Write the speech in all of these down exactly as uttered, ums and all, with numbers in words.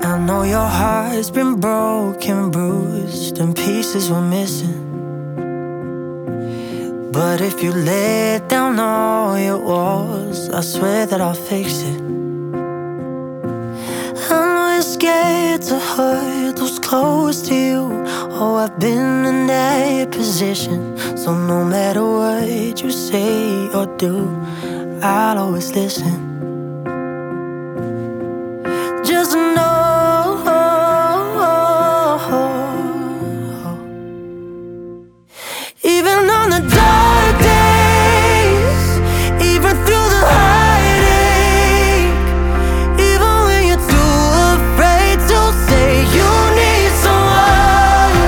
I know your heart's been broken, bruised, and pieces were missing. But if you let down all your walls, I swear that I'll fix it. I know you're scared to hurt those close to you. Oh, I've been in that position. So no matter what you say or do, I'll always listen. Just know, even on the dark days, even through the heartache, even when you're too afraid to say you need someone,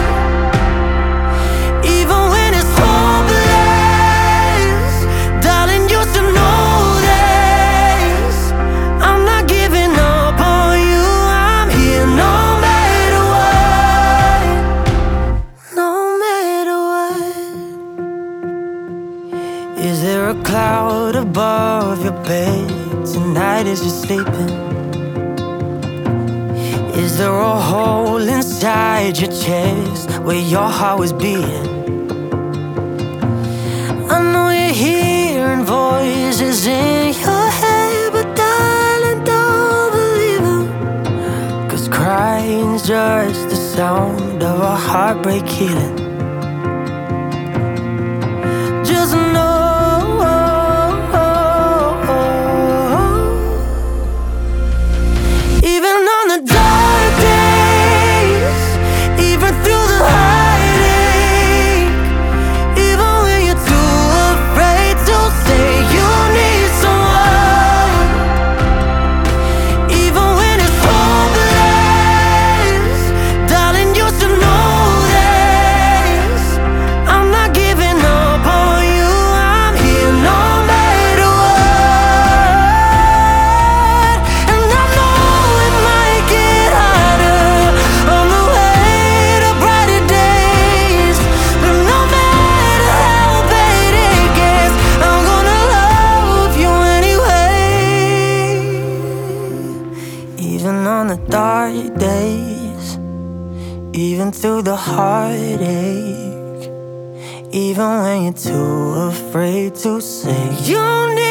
even when it's hopeless, darling, you should know this. I'm not giving up on you. I'm here no matter what, no matter what. Is there a cloud above your bed tonight as you're sleeping? Is there a hole inside your chest where your heart was beating? I know you're hearing voices in your head, but darling, don't believe them, 'cause crying's just the sound of a heartbreak healing. Just know, even on the dark days, even through the heartache, even when you're too afraid to say you need someone, even when it's hopeless, darling, you should know this. I'm not giving up on you. I'm here no matter what. And I know it might get harder on the way to brighter days, but no matter how bad it gets, I'm gonna love you anyway. Even on the dark days, even through the heartache, even when you're too afraid to say you need